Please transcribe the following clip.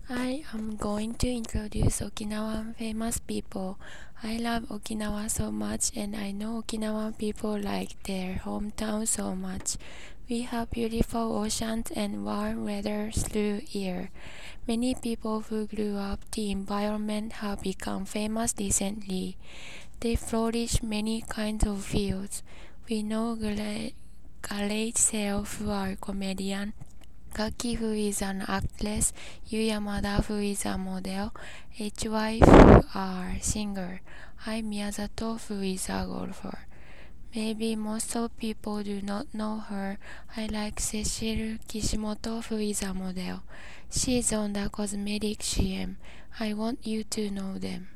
I am going to introduce Okinawan famous people. I love Okinawa so much and I know Okinawan people like their hometown so much. We have beautiful oceans and warm weather through year. Many people who grew up the environment have become famous recently. They flourish many kinds of fields. We know Garage Sale who are comedian, Gaki who is an actress, Yu Yamada who is a model, HY who are singer, Ai Miyazato who is a golfer. Maybe most of people do not know her. I like Cecile Kishimoto who is a model. She is on the cosmetic CM. I want you to know them.